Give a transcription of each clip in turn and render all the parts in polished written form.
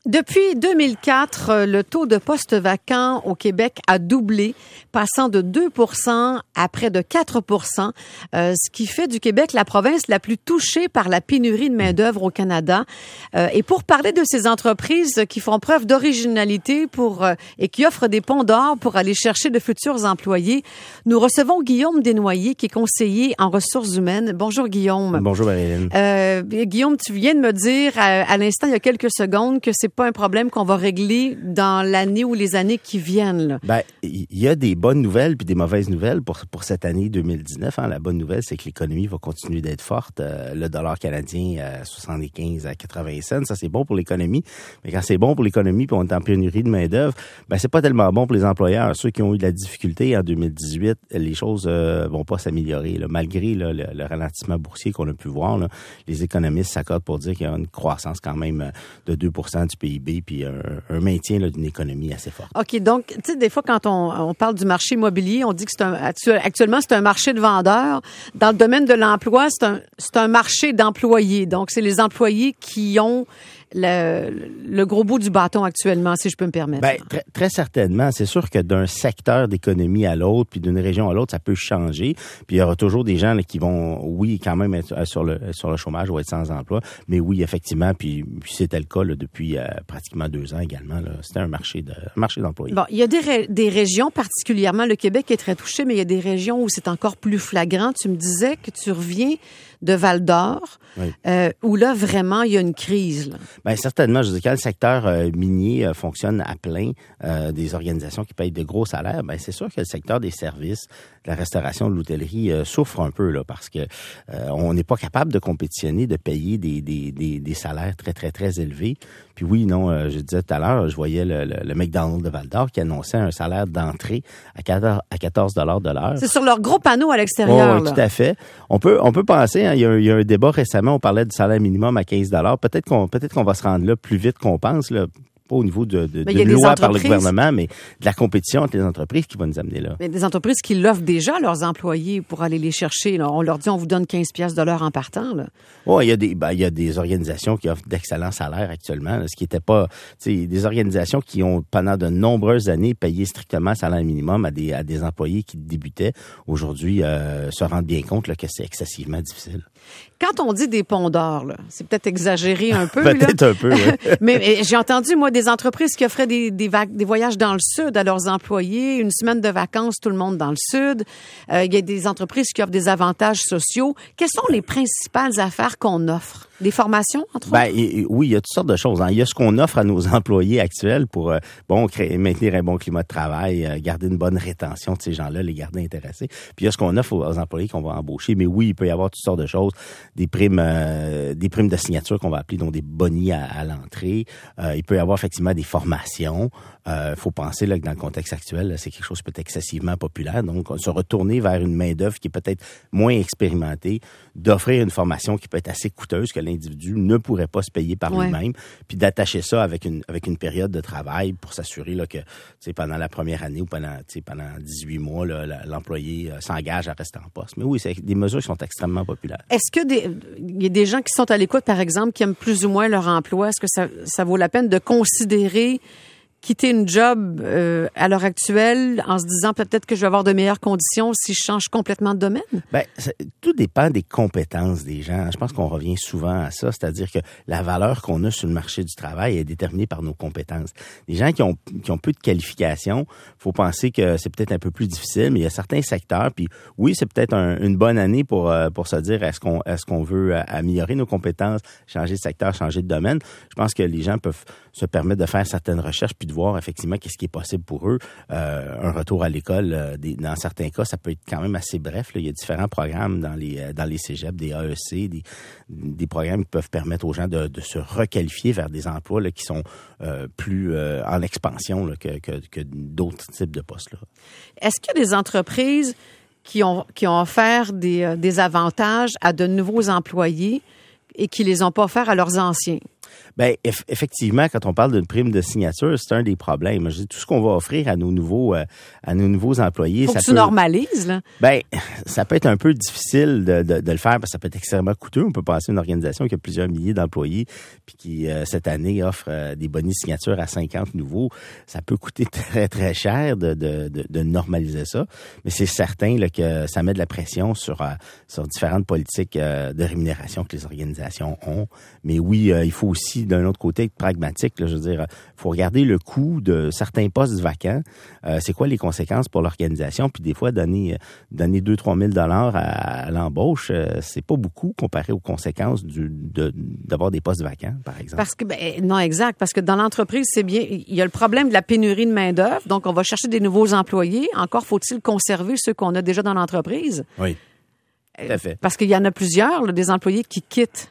Depuis 2004, le taux de postes vacants au Québec a doublé, passant de 2% à près de 4%, ce qui fait du Québec la province la plus touchée par la pénurie de main-d'œuvre au Canada. Et pour parler de ces entreprises qui font preuve d'originalité et qui offrent des ponts d'or pour aller chercher de futurs employés, nous recevons Guillaume Desnoyers, qui est conseiller en ressources humaines. Bonjour Guillaume. Bonjour Marilyn. Guillaume, tu viens de me dire à l'instant, il y a quelques secondes, que c'est pas un problème qu'on va régler dans l'année ou les années qui viennent, là. Ben, il y a des bonnes nouvelles puis des mauvaises nouvelles pour cette année 2019. La bonne nouvelle, c'est que l'économie va continuer d'être forte. Le dollar canadien à 75 à 80 cents, ça c'est bon pour l'économie. Mais quand c'est bon pour l'économie puis on est en pénurie de main-d'œuvre, ben c'est pas tellement bon pour les employeurs. Ceux qui ont eu de la difficulté en 2018, les choses vont pas s'améliorer. Là. Malgré le ralentissement boursier qu'on a pu voir, là, les économistes s'accordent pour dire qu'il y a une croissance quand même de 2% du PIB puis un maintien là, d'une économie assez forte. OK, donc, tu sais, des fois, quand on parle du marché immobilier, on dit que actuellement, c'est un marché de vendeurs. Dans le domaine de l'emploi, c'est un marché d'employés. Donc, c'est les employés qui ont le gros bout du bâton actuellement, si je peux me permettre. Ben, très certainement. C'est sûr que d'un secteur d'économie à l'autre, puis d'une région à l'autre, ça peut changer. Puis il y aura toujours des gens là, qui vont, oui, quand même être sur le chômage ou être sans emploi. Mais oui, effectivement, puis c'était le cas là, depuis pratiquement 2 ans également. Là. C'était un marché d'employés. Bon, il y a des régions, particulièrement le Québec est très touché, mais il y a des régions où c'est encore plus flagrant. Tu me disais que tu reviens de Val-d'Or, oui. Où là, vraiment, il y a une crise. Là. Bien, certainement. Je veux dire, quand le secteur minier fonctionne à plein, des organisations qui payent de gros salaires, bien, c'est sûr que le secteur des services, de la restauration, de l'hôtellerie souffre un peu, là, parce que on n'est pas capable de compétitionner, de payer des salaires très, très, très élevés. Puis oui, non, je disais tout à l'heure, je voyais le McDonald's de Val-d'Or qui annonçait un salaire d'entrée à 14 $ de l'heure. C'est sur leur gros panneau à l'extérieur. Oui, tout à fait. On peut penser, hein, il y a un débat récemment, on parlait du salaire minimum à 15 $. Peut-être qu'on va se rendre là plus vite qu'on pense, là. Pas au niveau de loi par le gouvernement, mais de la compétition entre les entreprises qui va nous amener là. Mais des entreprises qui l'offrent déjà à leurs employés pour aller les chercher. Là. On leur dit, on vous donne 15 $ de l'heure en partant. Oui, il y a des organisations qui offrent d'excellents salaires actuellement, là, ce qui n'était pas, tu sais, des organisations qui ont pendant de nombreuses années payé strictement le salaire minimum à des employés qui débutaient. Aujourd'hui, se rendent bien compte là, que c'est excessivement difficile. Quand on dit des ponts d'or, là, c'est peut-être exagéré un peu. Peut-être un peu, oui. mais j'ai entendu, moi, des entreprises qui offraient des voyages dans le sud à leurs employés, une semaine de vacances, tout le monde dans le sud. Il y a des entreprises qui offrent des avantages sociaux. Quelles sont les principales affaires qu'on offre? Des formations, entre autres? Oui, il y a toutes sortes de choses. Hein. Il y a ce qu'on offre à nos employés actuels pour maintenir un bon climat de travail, garder une bonne rétention de ces gens-là, les garder intéressés. Puis il y a ce qu'on offre aux employés qu'on va embaucher. Mais oui, il peut y avoir toutes sortes de choses. Des primes de signature qu'on va appeler donc des bonis à l'entrée. Il peut y avoir effectivement des formations. Faut penser là, que dans le contexte actuel, là, c'est quelque chose de peut-être excessivement populaire. Donc, se retourner vers une main-d'œuvre qui est peut-être moins expérimentée, d'offrir une formation qui peut être assez coûteuse que l'individu ne pourrait pas se payer par lui-même, puis d'attacher ça avec une période de travail pour s'assurer là, que pendant la première année ou pendant 18 mois, là, l'employé s'engage à rester en poste. Mais oui, c'est des mesures qui sont extrêmement populaires. Est-ce que il y a des gens qui sont à l'écoute, par exemple, qui aiment plus ou moins leur emploi? Est-ce que ça vaut la peine de considérer quitter une job à l'heure actuelle en se disant peut-être que je vais avoir de meilleures conditions si je change complètement de domaine? Bien, tout dépend des compétences des gens. Je pense qu'on revient souvent à ça, c'est-à-dire que la valeur qu'on a sur le marché du travail est déterminée par nos compétences. Les gens qui ont peu de qualifications, faut penser que c'est peut-être un peu plus difficile, mais il y a certains secteurs, puis oui, c'est peut-être une bonne année pour se dire est-ce qu'on veut améliorer nos compétences, changer de secteur, changer de domaine. Je pense que les gens peuvent se permettre de faire certaines recherches puis de voir effectivement qu'est-ce qui est possible pour eux. Un retour à l'école, dans certains cas, ça peut être quand même assez bref. Là. Il y a différents programmes dans les cégeps, des AEC, des programmes qui peuvent permettre aux gens de se requalifier vers des emplois là, qui sont plus en expansion là, que d'autres types de postes. Là. Est-ce qu'il y a des entreprises qui ont offert des avantages à de nouveaux employés et qui les ont pas offerts à leurs anciens? Ben effectivement, quand on parle d'une prime de signature, c'est un des problèmes. Je dis, tout ce qu'on va offrir à nos nouveaux employés, faut que tu normalises, là. Ben ça peut être un peu difficile de le faire parce que ça peut être extrêmement coûteux. On peut penser à une organisation qui a plusieurs milliers d'employés puis qui cette année offre des bonus signatures à 50 nouveaux. Ça peut coûter très très cher de normaliser ça, mais c'est certain là, que ça met de la pression sur différentes politiques de rémunération que les organisations ont. Mais oui, il faut aussi, d'un autre côté, être pragmatique. Là, je veux dire, il faut regarder le coût de certains postes vacants. C'est quoi les conséquences pour l'organisation? Puis des fois, donner 2-3 000 $ à l'embauche, c'est pas beaucoup comparé aux conséquences d'avoir des postes vacants, par exemple. Parce que non, exact. Parce que dans l'entreprise, c'est bien. Il y a le problème de la pénurie de main-d'œuvre. Donc, on va chercher des nouveaux employés. Encore faut-il conserver ceux qu'on a déjà dans l'entreprise. Oui. Tout à fait. Parce qu'il y en a plusieurs, là, des employés qui quittent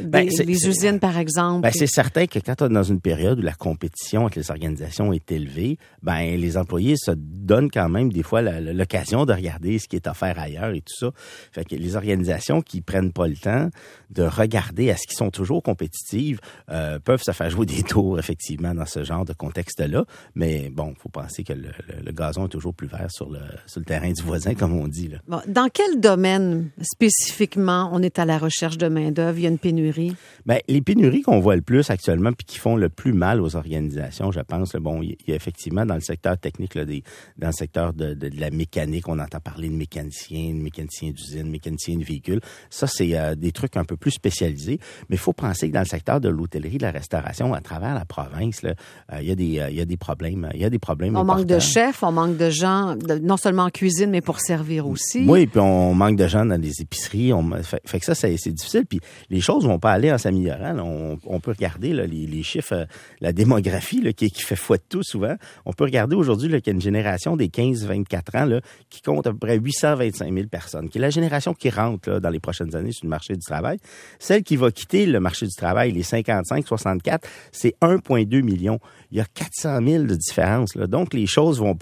les usines, par exemple. Ben, c'est certain que quand on est dans une période où la compétition entre les organisations est élevée, ben les employés se donnent quand même des fois l'occasion de regarder ce qui est offert ailleurs et tout ça. Fait que les organisations qui prennent pas le temps de regarder à ce qu'ils sont toujours compétitives peuvent se faire jouer des tours, effectivement, dans ce genre de contexte-là. Mais bon, faut penser que le gazon est toujours plus vert sur le terrain du voisin, comme on dit, là. Bon, dans quel domaine spécifiquement on est à la recherche de main-d'œuvre? Il y a une pénurie? Ben, les pénuries qu'on voit le plus actuellement puis qui font le plus mal aux organisations, je pense, là, bon, il y a effectivement dans le secteur technique, là, dans le secteur de la mécanique, on entend parler de mécaniciens d'usine, mécaniciens de véhicules. Ça, c'est des trucs un peu plus spécialisés. Mais il faut penser que dans le secteur de l'hôtellerie, de la restauration, à travers la province, là, il y a des problèmes. Il y a des problèmes importants. On manque de chefs, on manque de gens, non seulement en cuisine, mais pour servir aussi. Oui, puis on manque de gens dans les épiceries. Fait que ça, c'est difficile. Puis les choses vont pas aller en s'améliorant. Là. On peut regarder là, les chiffres, la démographie là, qui fait foi de tout souvent. On peut regarder aujourd'hui là, qu'il y a une génération des 15-24 ans là, qui compte à peu près 825 000 personnes, qui est la génération qui rentre là, dans les prochaines années sur le marché du travail. Celle qui va quitter le marché du travail, les 55-64, c'est 1,2 million. Il y a 400 000 de différence. Là. Donc, les choses vont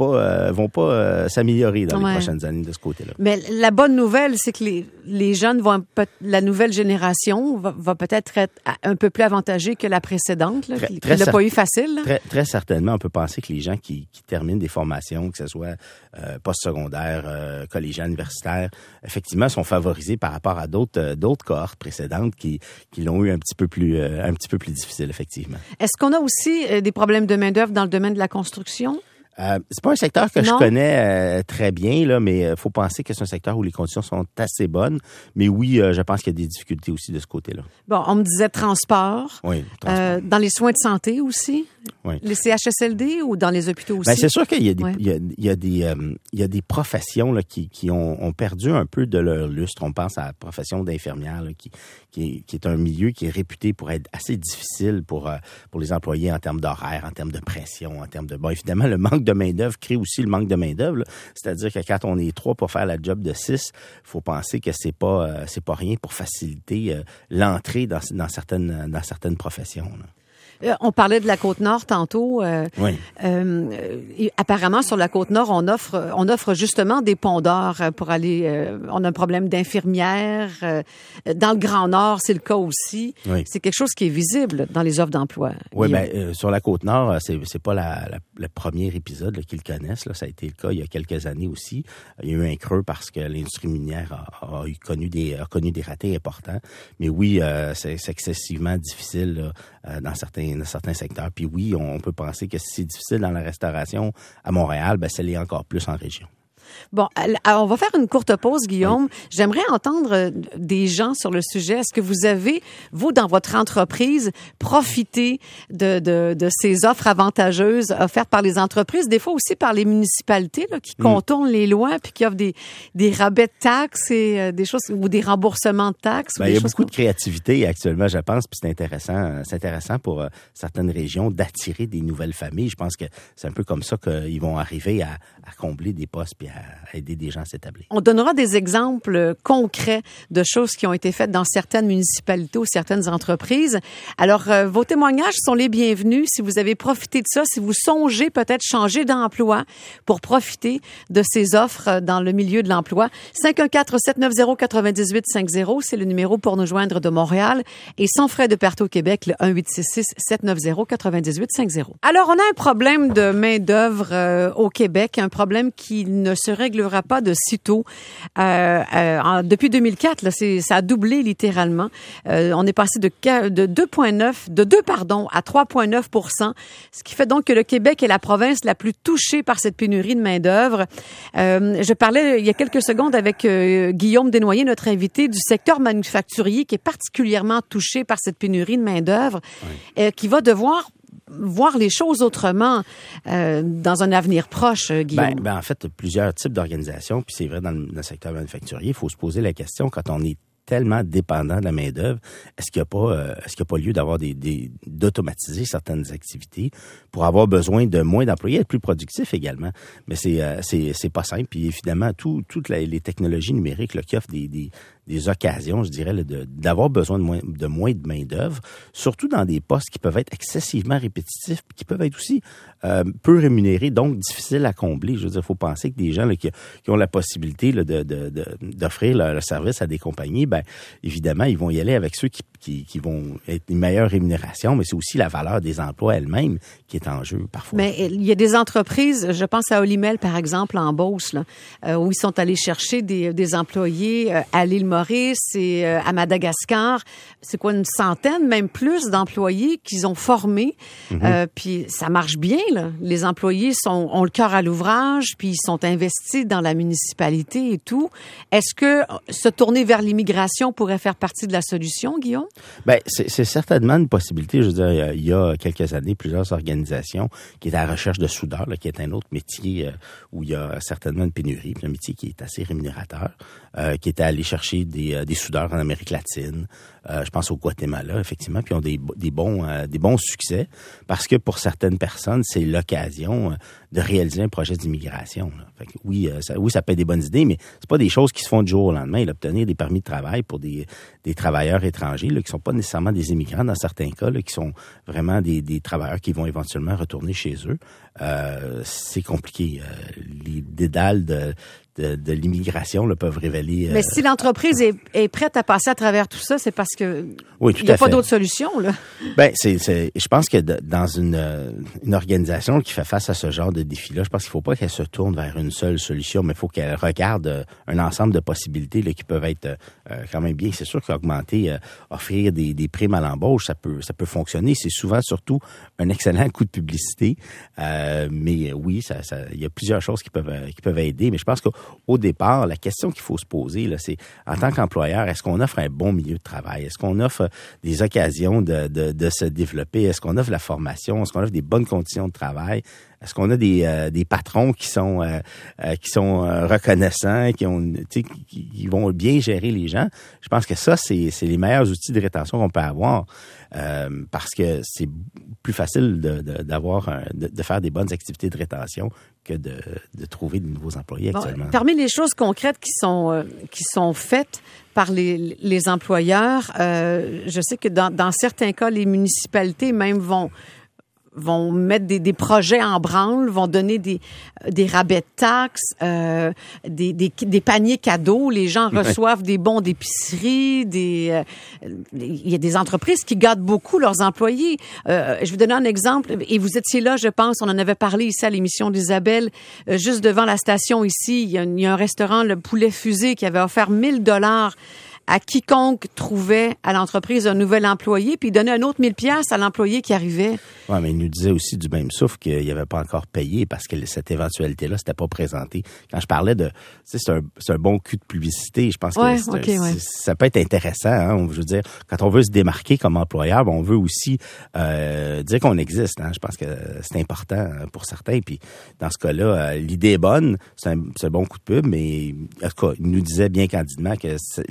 pas s'améliorer dans les prochaines années de ce côté-là. Mais la bonne nouvelle, c'est que les jeunes la nouvelle génération va peut-être être un peu plus avantagée que la précédente, là, qui l'a pas eu facile. Là. Très, très certainement, on peut penser que les gens qui terminent des formations, que ce soit postsecondaires, collégiales, universitaires, effectivement, sont favorisés par rapport à d'autres cohortes précédentes qui l'ont eu un petit peu plus difficile, effectivement. Est-ce qu'on a aussi des problèmes de main-d'œuvre dans le domaine de la construction? C'est pas un secteur que je connais très bien, là, mais faut penser que c'est un secteur où les conditions sont assez bonnes. Mais oui, je pense qu'il y a des difficultés aussi de ce côté-là. Bon, on me disait transport. Oui, transport. Dans les soins de santé aussi? Oui. Les CHSLD ou dans les hôpitaux aussi? Ben, c'est sûr qu'il y a des professions là, qui ont perdu un peu de leur lustre. On pense à la profession d'infirmière là, qui est un milieu qui est réputé pour être assez difficile pour les employés en termes d'horaire, en termes de pression, en termes de... Bon, évidemment, le manque de main-d'œuvre crée aussi le manque de main-d'œuvre. Là. C'est-à-dire que quand on est 3 pour faire la job de 6, il faut penser que c'est pas rien pour faciliter l'entrée dans certaines professions. Là. On parlait de la Côte-Nord tantôt. Oui. Apparemment, sur la Côte-Nord, on offre justement des ponts d'or pour aller... on a un problème d'infirmières. Dans le Grand Nord, c'est le cas aussi. Oui. C'est quelque chose qui est visible dans les offres d'emploi. Oui, sur la Côte-Nord, c'est pas le premier épisode là, qu'ils connaissent. Là. Ça a été le cas il y a quelques années aussi. Il y a eu un creux parce que l'industrie minière a connu des ratés importants. Mais oui, c'est excessivement difficile là, dans certains secteurs. Puis oui, on peut penser que si c'est difficile dans la restauration à Montréal, ben ça l'est encore plus en région. Bon, alors on va faire une courte pause, Guillaume. Oui. J'aimerais entendre des gens sur le sujet. Est-ce que vous avez, vous, dans votre entreprise, profité de ces offres avantageuses offertes par les entreprises, des fois aussi par les municipalités là, qui contournent les lois puis qui offrent des rabais de taxes et des choses ou des remboursements de taxes? Ben, il y a beaucoup de créativité actuellement, je pense, puis c'est intéressant pour certaines régions d'attirer des nouvelles familles. Je pense que c'est un peu comme ça qu'ils vont arriver à combler des postes puis à aider des gens à s'établir. On donnera des exemples concrets de choses qui ont été faites dans certaines municipalités ou certaines entreprises. Alors, vos témoignages sont les bienvenus. Si vous avez profité de ça, si vous songez peut-être changer d'emploi pour profiter de ces offres dans le milieu de l'emploi, 514-790-9850, c'est le numéro pour nous joindre de Montréal. Et sans frais de partout au Québec, le 1-866-790-9850. Alors, on a un problème de main-d'œuvre au Québec, un problème qui ne se réglera pas de sitôt. Depuis 2004, là, ça a doublé littéralement. On est passé de 2 à 3,9 %, ce qui fait donc que le Québec est la province la plus touchée par cette pénurie de main-d'œuvre. Je parlais il y a quelques secondes avec Guillaume Desnoyers, notre invité, du secteur manufacturier qui est particulièrement touché par cette pénurie de main-d'œuvre, qui va devoir voir les choses autrement dans un avenir proche, Guillaume. En fait, plusieurs types d'organisations, puis c'est vrai dans le secteur manufacturier, il faut se poser la question, quand on est tellement dépendant de la main-d'œuvre, est-ce qu'il n'y a pas lieu d'avoir d'automatiser certaines activités pour avoir besoin de moins d'employés, être plus productif également. Mais c'est pas simple. Puis évidemment, toutes les technologies numériques là, qui offrent des occasions, je dirais, d'avoir besoin de moins de main-d'œuvre, surtout dans des postes qui peuvent être excessivement répétitifs, qui peuvent être aussi peu rémunérés, donc difficiles à combler. Je veux dire, il faut penser que des gens là, qui ont la possibilité là, d'offrir leur service à des compagnies, évidemment, ils vont y aller avec ceux qui vont être une meilleure rémunération, mais c'est aussi la valeur des emplois elle-même qui est en jeu parfois. Mais il y a des entreprises, je pense à Olimel, par exemple, en Beauce, là, où ils sont allés chercher des employés à l'île Maurice et à Madagascar. C'est quoi, une centaine, même plus d'employés qu'ils ont formés. Puis ça marche bien, là. Les employés ont le cœur à l'ouvrage, puis ils sont investis dans la municipalité et tout. Est-ce que se tourner vers l'immigration pourrait faire partie de la solution, Guillaume? C'est certainement une possibilité. Je veux dire, il y a quelques années, plusieurs organisations qui étaient à la recherche de soudeurs, là, qui est un autre métier où il y a certainement une pénurie, puis un métier qui est assez rémunérateur, qui était allé chercher des soudeurs en Amérique latine. Je pense au Guatemala, effectivement, puis ils ont des bons succès parce que pour certaines personnes, c'est l'occasion de réaliser un projet d'immigration. Fait que oui, ça peut être des bonnes idées, mais c'est pas des choses qui se font du jour au lendemain. Obtenir des permis de travail pour des travailleurs étrangers là, qui sont pas nécessairement des immigrants dans certains cas, là, qui sont vraiment des travailleurs qui vont éventuellement retourner chez eux, c'est compliqué. Les dédales de l'immigration là, peuvent révéler... Mais si l'entreprise est prête à passer à travers tout ça, c'est parce que il n'y a pas d'autre solution, là. Je pense que dans une organisation qui fait face à ce genre de défi-là, je pense qu'il ne faut pas qu'elle se tourne vers une seule solution, mais il faut qu'elle regarde un ensemble de possibilités là, qui peuvent être quand même bien. C'est sûr qu'augmenter, offrir des primes à l'embauche, ça peut fonctionner. C'est souvent surtout un excellent coup de publicité. Mais oui, il y a plusieurs choses qui peuvent aider, mais je pense qu'au départ, la question qu'il faut se poser, là, c'est en tant qu'employeur, est-ce qu'on offre un bon milieu de travail? Est-ce qu'on offre des occasions de se développer? Est-ce qu'on offre la formation? Est-ce qu'on offre des bonnes conditions de travail? Est-ce qu'on a des patrons qui sont reconnaissants, qui vont bien gérer les gens? Je pense que ça, c'est les meilleurs outils de rétention qu'on peut avoir parce que c'est plus facile de faire des bonnes activités de rétention que de trouver de nouveaux employés actuellement. Parmi les choses concrètes qui sont faites par les employeurs, je sais que dans certains cas, les municipalités même vont mettre des projets en branle, vont donner des rabais de taxes, des paniers cadeaux. Les gens reçoivent des bons d'épicerie. Il y a des entreprises qui gâtent beaucoup leurs employés. Je vais vous donner un exemple. Et vous étiez là, je pense, on en avait parlé ici à l'émission d'Isabelle. Juste devant la station ici, il y a un restaurant, le Poulet Fusée, qui avait offert 1 000 $ à quiconque trouvait à l'entreprise un nouvel employé, puis il donnait un autre 1 000 $ à l'employé qui arrivait. Oui, mais il nous disait aussi du même souffle qu'il n'avait pas encore payé parce que cette éventualité-là, c'était pas présenté. Quand je parlais c'est un bon cul de publicité, je pense que ça peut être intéressant. Hein? Je veux dire, quand on veut se démarquer comme employeur, on veut aussi dire qu'on existe. Hein? Je pense que c'est important pour certains. Puis dans ce cas-là, l'idée est bonne, c'est un bon coup de pub, mais en tout cas, il nous disait bien candidement que cette éventualité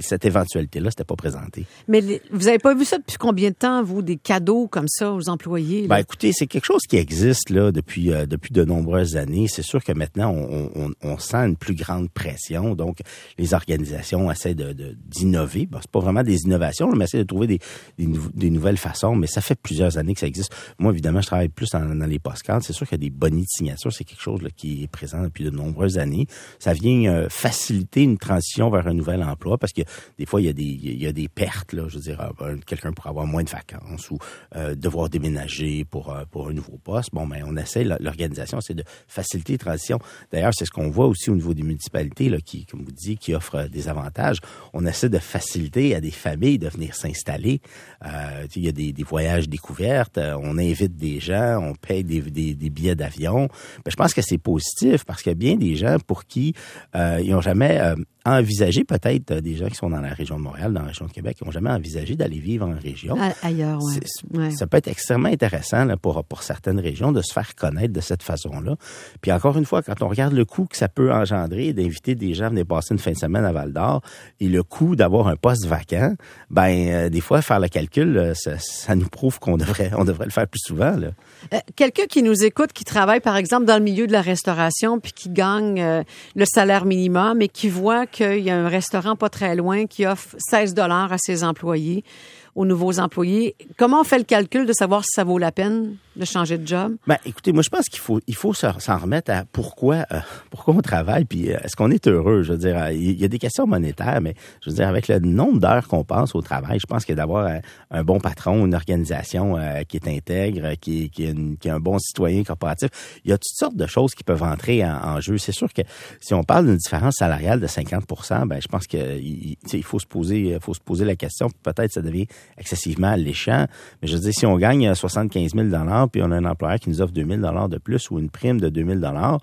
éventualité-là s'était pas présentée. Mais vous avez pas vu ça depuis combien de temps, vous, des cadeaux comme ça aux employés? Ben, écoutez, c'est quelque chose qui existe là depuis de nombreuses années. C'est sûr que maintenant, on sent une plus grande pression. Donc, les organisations essaient d'innover. Bon, c'est pas vraiment des innovations, mais essaient de trouver des nouvelles façons. Mais ça fait plusieurs années que ça existe. Moi, évidemment, je travaille plus dans les postcards. C'est sûr qu'il y a des bonnets de signature. C'est quelque chose là, qui est présent depuis de nombreuses années. Ça vient faciliter une transition vers un nouvel emploi parce que des fois, il y a des pertes. Là, je veux dire, quelqu'un pourrait avoir moins de vacances ou devoir déménager pour un nouveau poste. Bon, ben on essaie, l'organisation, c'est de faciliter les transitions. D'ailleurs, c'est ce qu'on voit aussi au niveau des municipalités là, qui, comme vous dites, qui offrent des avantages. On essaie de faciliter à des familles de venir s'installer. Il y a des voyages découvertes. On invite des gens, on paye des billets d'avion. Ben, je pense que c'est positif parce qu'il y a bien des gens pour qui ils n'ont jamais envisagé, peut-être des gens qui sont dans la région de Montréal, dans la région de Québec, qui n'ont jamais envisagé d'aller vivre en région. Ailleurs, oui. Ouais. Ça peut être extrêmement intéressant là, pour certaines régions de se faire connaître de cette façon-là. Puis encore une fois, quand on regarde le coût que ça peut engendrer d'inviter des gens à venir passer une fin de semaine à Val-d'Or et le coût d'avoir un poste vacant, ben des fois, faire le calcul, ça nous prouve qu'on devrait le faire plus souvent. Là. Quelqu'un qui nous écoute, qui travaille, par exemple, dans le milieu de la restauration, puis qui gagne le salaire minimum et qui voit qu'il y a un restaurant pas très loin qui offre 16 $ à ses employés, aux nouveaux employés. Comment on fait le calcul de savoir si ça vaut la peine de changer de job? Ben, écoutez, moi, je pense qu'il faut s'en remettre à pourquoi on travaille, puis est-ce qu'on est heureux? Je veux dire, il y a des questions monétaires, mais je veux dire, avec le nombre d'heures qu'on passe au travail, je pense que d'avoir un bon patron, une organisation qui est intègre, qui est un bon citoyen corporatif, il y a toutes sortes de choses qui peuvent entrer en jeu. C'est sûr que si on parle d'une différence salariale de 50%, ben, je pense que il faut se poser la question, peut-être ça devient excessivement alléchant, mais je veux dire, si on gagne 75 000 $, puis on a un employeur qui nous offre 2 000 $ de plus ou une prime de 2 000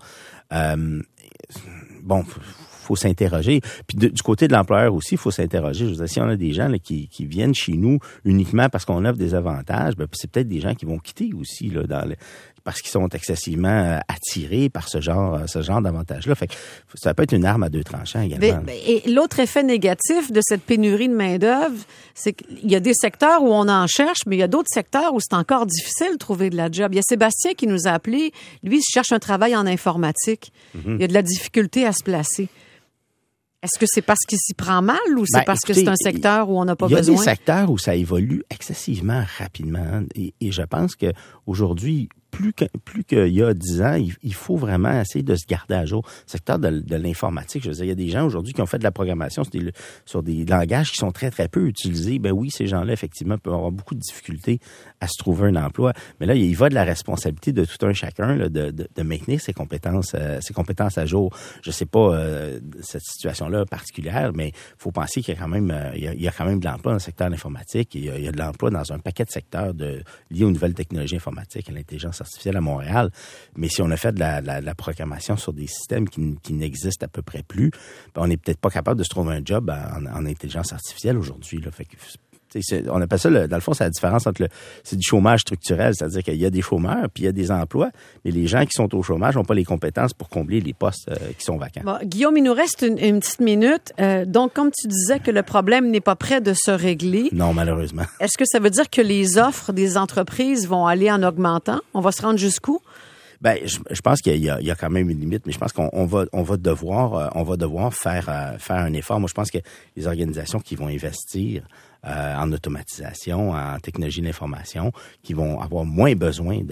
$, bon, faut s'interroger. Puis du côté de l'employeur aussi, il faut s'interroger. Je veux dire, si on a des gens là, qui viennent chez nous uniquement parce qu'on offre des avantages, ben, c'est peut-être des gens qui vont quitter aussi là, parce qu'ils sont excessivement attirés par ce genre d'avantages-là. Fait que ça peut être une arme à deux tranchants également. Et l'autre effet négatif de cette pénurie de main-d'œuvre, c'est qu'il y a des secteurs où on en cherche, mais il y a d'autres secteurs où c'est encore difficile de trouver de la job. Il y a Sébastien qui nous a appelé. Lui, il cherche un travail en informatique. Mm-hmm. Il y a de la difficulté à se placer. Est-ce que c'est parce qu'il s'y prend mal ou c'est parce que c'est un secteur où on n'a pas besoin? Il y a des secteurs où ça évolue excessivement rapidement. Hein, et je pense qu'aujourd'hui, plus qu'il y a 10 ans, il faut vraiment essayer de se garder à jour. Le secteur de l'informatique, je veux dire, il y a des gens aujourd'hui qui ont fait de la programmation sur des langages qui sont très, très peu utilisés. Ben oui, ces gens-là, effectivement, peuvent avoir beaucoup de difficultés à se trouver un emploi. Mais là, il va de la responsabilité de tout un chacun là, de maintenir ses compétences à jour. Je sais pas cette situation-là particulière, mais il faut penser qu'il y a quand même il y a quand même de l'emploi dans le secteur de l'informatique. Il y a de l'emploi dans un paquet de secteurs liés aux nouvelles technologies informatiques, à l'intelligence artificielle à Montréal. Mais si on a fait de la programmation sur des systèmes qui n'existent à peu près plus, ben on n'est peut-être pas capable de se trouver un job en intelligence artificielle aujourd'hui. Là. Fait que, on appelle ça, dans le fond, c'est la différence entre c'est du chômage structurel, c'est-à-dire qu'il y a des chômeurs, puis il y a des emplois, mais les gens qui sont au chômage n'ont pas les compétences pour combler les postes qui sont vacants. Bon, Guillaume, il nous reste une petite minute. Donc, comme tu disais que le problème n'est pas prêt de se régler. Non, malheureusement. Est-ce que ça veut dire que les offres des entreprises vont aller en augmentant? On va se rendre jusqu'où? Ben, je pense qu'il y a quand même une limite, mais je pense qu'on va devoir faire un effort. Moi, je pense que les organisations qui vont investir en automatisation, en technologie de l'information, qui vont avoir moins besoin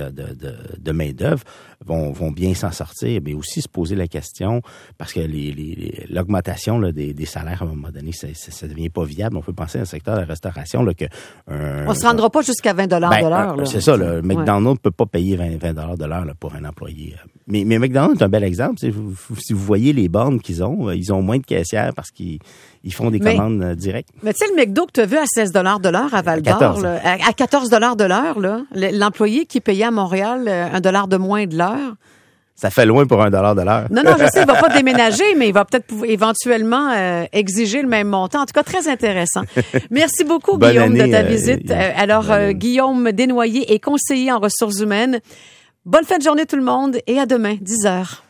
de main-d'œuvre, vont bien s'en sortir, mais aussi se poser la question, parce que l'augmentation là, des salaires à un moment donné, ça devient pas viable. On peut penser à un secteur de la restauration là, que on se rendra pas jusqu'à 20 $ de l'heure. Là. C'est ça, là, McDonald's ne peut pas payer 20 $ de l'heure là, pour un employé. Mais McDonald's est un bel exemple. Si vous voyez les bornes qu'ils ont, ils ont moins de caissières parce qu'ils font des commandes directes. Mais tu sais, le McDo que tu as vu à 16 $ de l'heure à Val-d'Or, là, à 14 $ de l'heure, là, l'employé qui payait à Montréal $1 de moins de l'heure. Ça fait loin pour $1 de l'heure. Non, je sais, il va pas déménager, mais il va peut-être éventuellement exiger le même montant. En tout cas, très intéressant. Merci beaucoup, Guillaume, de ta visite. Guillaume Desnoyers est conseiller en ressources humaines. Bonne fin de journée tout le monde et à demain, 10h.